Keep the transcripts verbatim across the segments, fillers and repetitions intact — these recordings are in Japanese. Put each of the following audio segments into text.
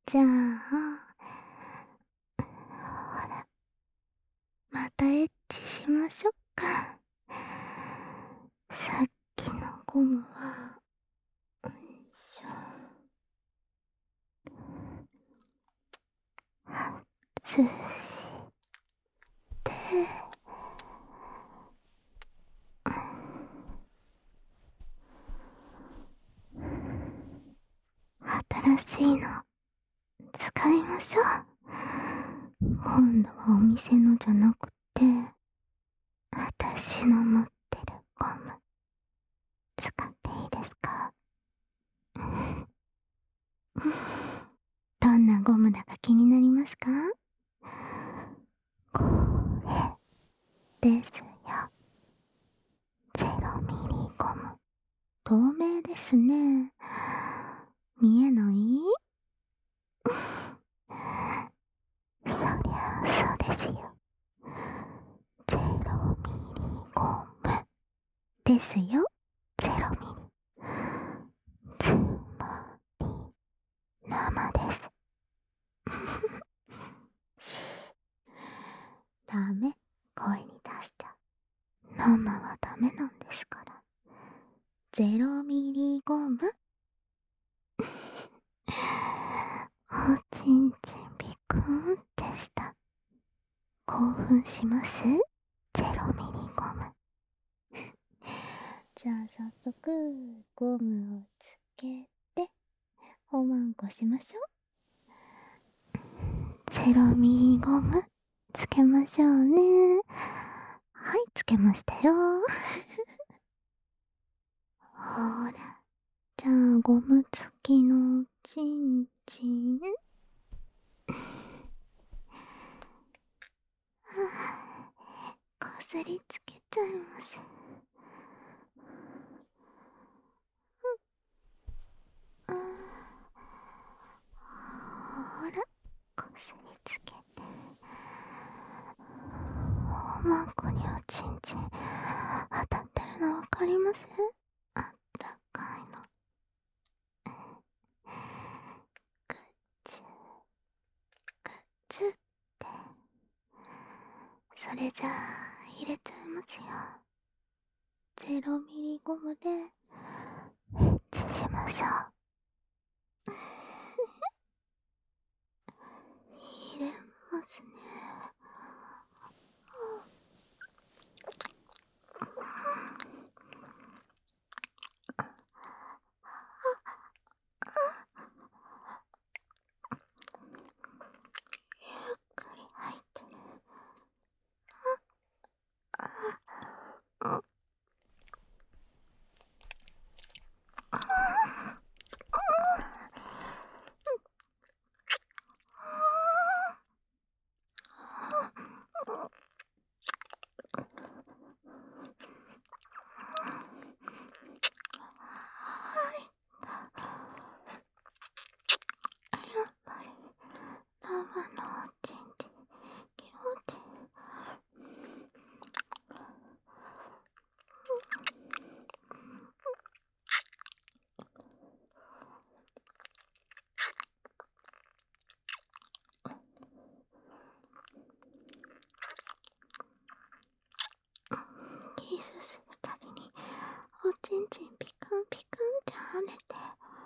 じゃあ、ほら、またエッチしましょっか。さっきのゴムは、よいしょ。外して、新しいの使いましょう。今度はお店のじゃなくて、私の持ってるゴム使っていいですか？どんなゴムだか気になりますか？これですよ。ゼロミリゴム。透明ですね。見えない？そりゃそうですよ。ゼロミリゴムですよ。ゼロミリ。つまり生です。ダメ。声に出しちゃう。生はダメなんですから。ゼロミリゴム。おちんちんびくんってした。興奮します？ゼロミリゴム。じゃあ早速ゴムをつけておまんこしましょう。ゼロミリゴムつけましょうね。はい、つけましたよ。ほら、じゃあゴム付きのちんちん。こすりつけちゃいます。ほら、こすりつけて。おまんこにおちんちん当たってるのわかります？あったかいの。ぐっちゅぐっちゅって。それじゃあ入れちゃいますよ。ゼロミリゴムでエッチしましょう。入れますね。ゆっくり入ってる。やっぱり生のおちんちん気持ちいい。キスするたびにおちんちんピクンピクンって跳ねて、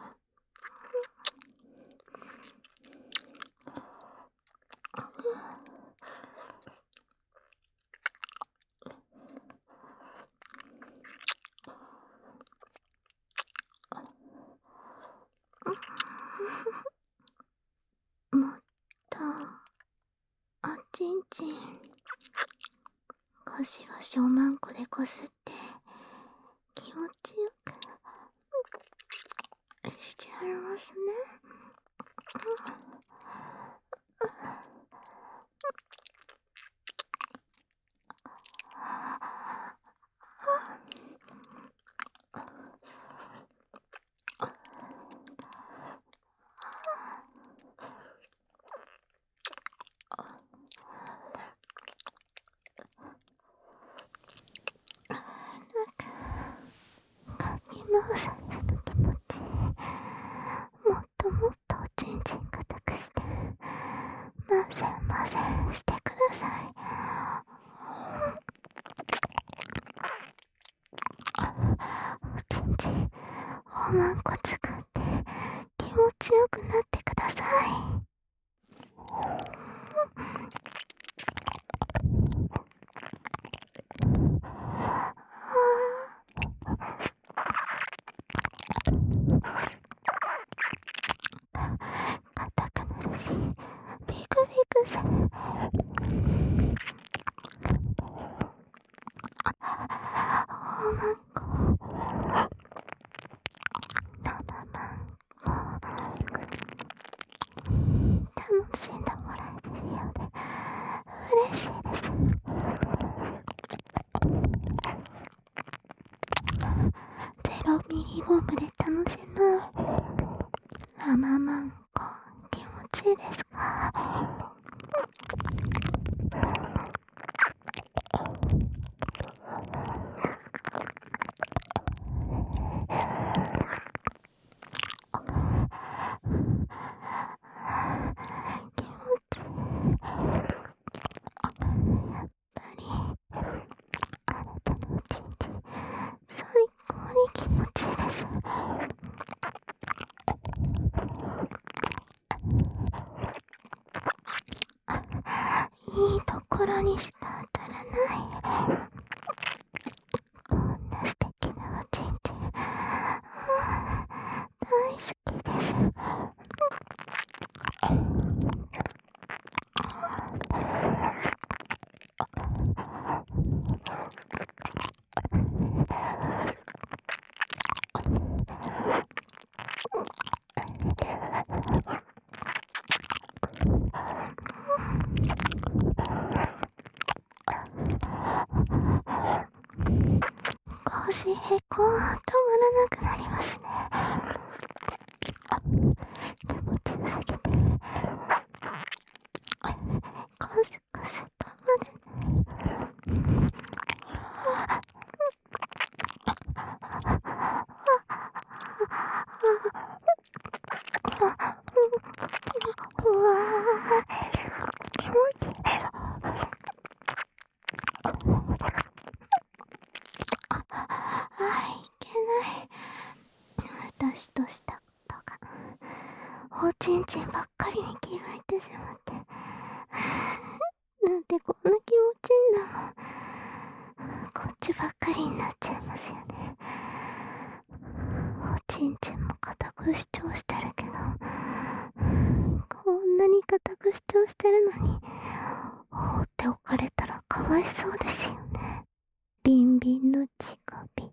もっとおちんちんゴシゴシおまんこでこすって気持ちよくしてやりますね。かき回されると気持ちいい。もっともっとおちんちんがたくさちよくなってください。硬くなるし、ビクビクする。おまんこ、のだまんこ、楽しんでもらえてるようで嬉しいです。ゼロミリゴムで楽しむラママンコ、気持ちいいですか？気持ちいい。やっぱりあなたの一日最高に気持ちいいです。いいところにしか当たらない。こんな素敵なおちんちん、大好きです。腰へこ、止まらなくなりますね。気持ちよすぎてコスコス止まるね。うわー、気持ちいい。あ、いけない。私としたことがおちんちんばっかりに気がいってしまってなんてこんな気持ちいいんだろう。こっちばっかりになっちゃいますよね。おちんちんも固く主張してるけど、こんなに固く主張してるのに放っておかれたらかわいそうですよね。ビンビンの乳首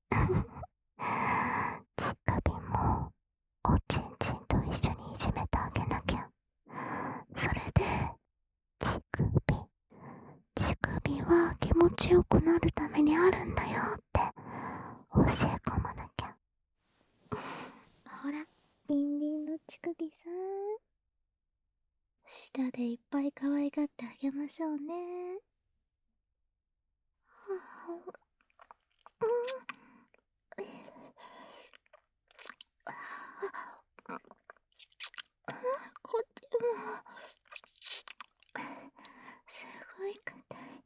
乳首もおちんちんと一緒にいじめてあげなきゃ。それで乳首乳首は気持ちよくなるためにあるんだよって教え込まなきゃ。ほら、ビンビンの乳首さん、舌でいっぱい可愛がってあげましょうね。はあ、うん、こっちもすごい硬い。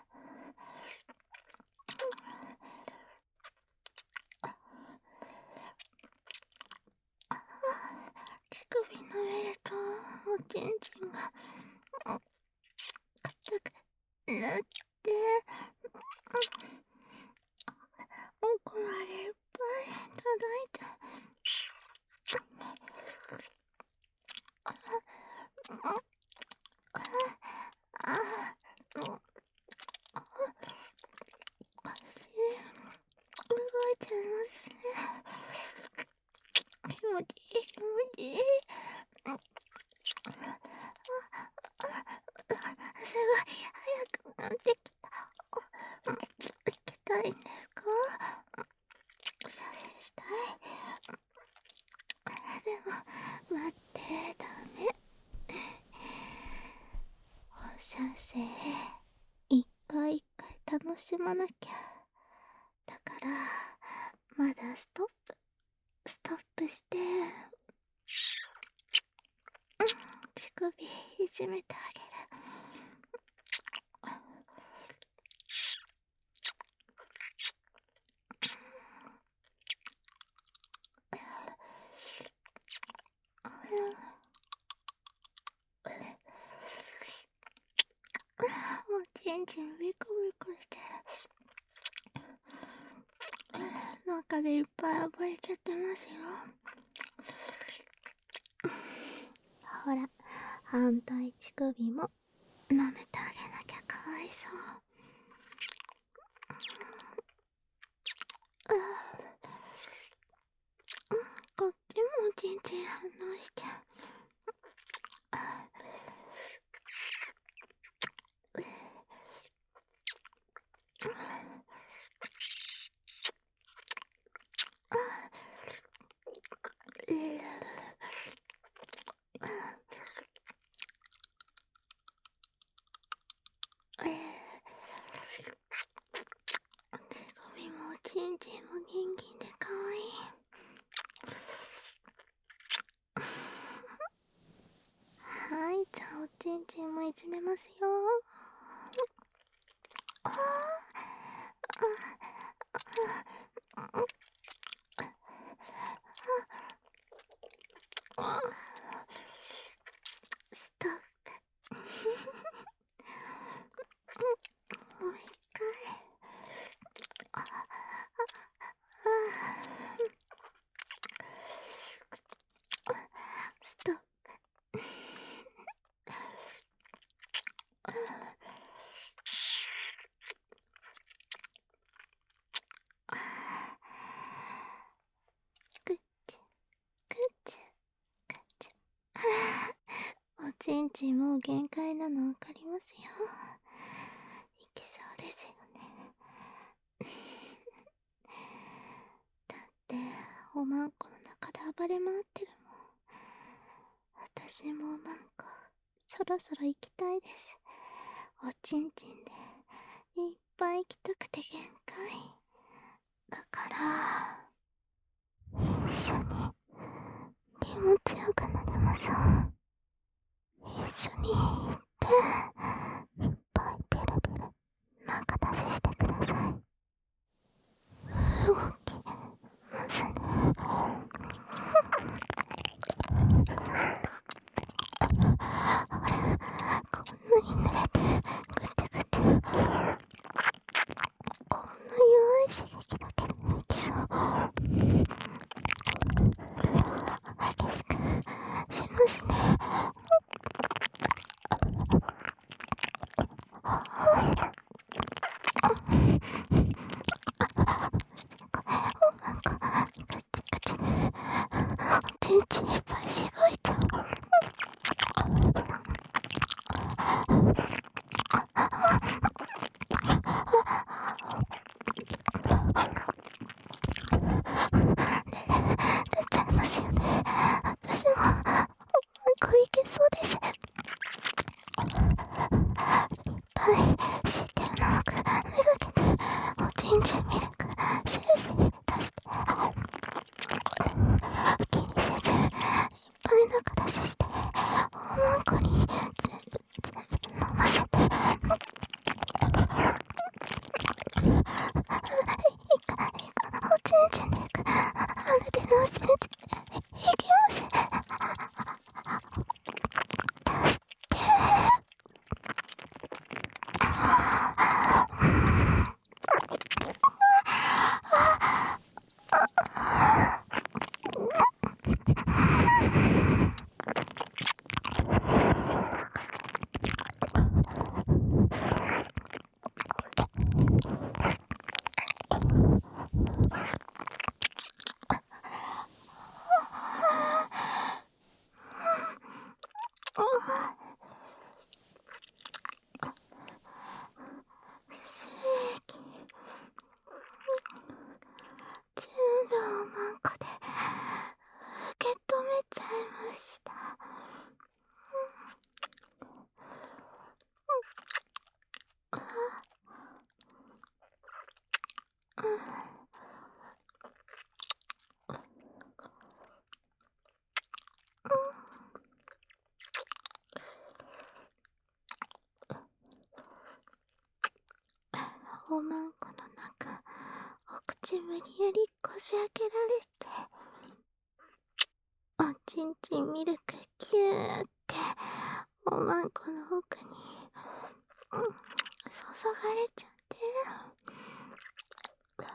乳首の上とおちんちんが硬くなって、奥までいっぱい届いて、あああ、動いちゃいますね。気持ちいい、気持ちいい。すごい早くなってきた。行きたいんですか？射精したい。でも待って、ダメ。お射精一回一回楽しまなきゃ。だからまだストップストップして、乳首いじめてあげる。 んちんビクビクしてる。中でいっぱい暴れちゃってますよ。ほら、反対乳首も舐めてあげなきゃかわいそう。こっちもちんちん反応しちゃう。手首もちんちんもギンギンでかわいい。はい、じゃあおちんちんもいじめますよ。ああ、ストップ。もう一回。あストップ。くっちゅくっちゅくっちゅ。おちんちんもう限界なのわかりますよ。いきそうですよね。だっておまんこの中で暴れ回ってるもん。私もおまんこそろそろ行きたいです。おちんちんでいっぱい行きたくて限界だから、一緒に気持ちよくなりましょう。一緒に行っていっぱいピルピル中出ししてください。動きますね。あれ、こんなに濡れてグテグテ、こんな弱い刺激だけでもいきそう。激しくしますね。ちんちんいっぱいしごいた。出ちゃいますよね。私もこいけそうです。いっぱい湿気のくめがけておちんちんミルクせいぜい出して気にせずいっぱい中出ししておまんこに全部全部飲ませていいかいいかおちんちんでいくあれでのおちんちんいきます。出して全部おまんこで受け止めちゃいました。おまんこの中お口無理やりこじ開けられておちんちんミルクキューっておまんこの奥に、うん、 そがれちゃってる。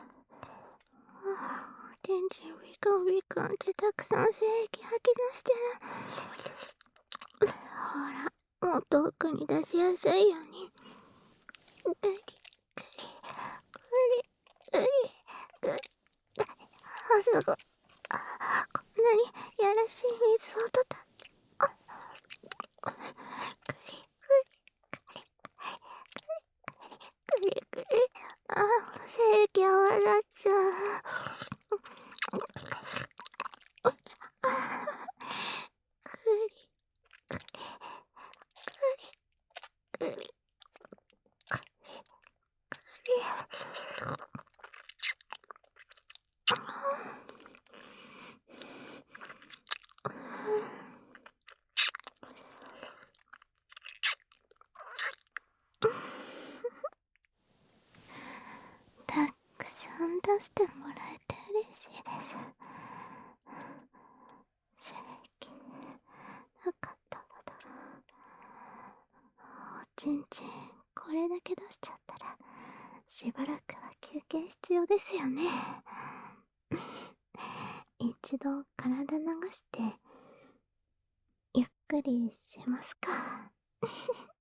全然ビクンビクンってたくさん精液吐き出してる。ほら、もっと奥に出しやすいように。グリグリグリグリグリ。あ、すごい。あ、こんなにやらしい水をたたって。あ、グリグリグリグリ。あ、精液泡立っちゃう。あ、グリグリグリグリグリ。たくさん出してもらえて嬉しいです。精液なかったのだ。おちんちんこれだけ出しちゃったらしばらくは休憩必要ですよね。一度体流してゆっくりしますか。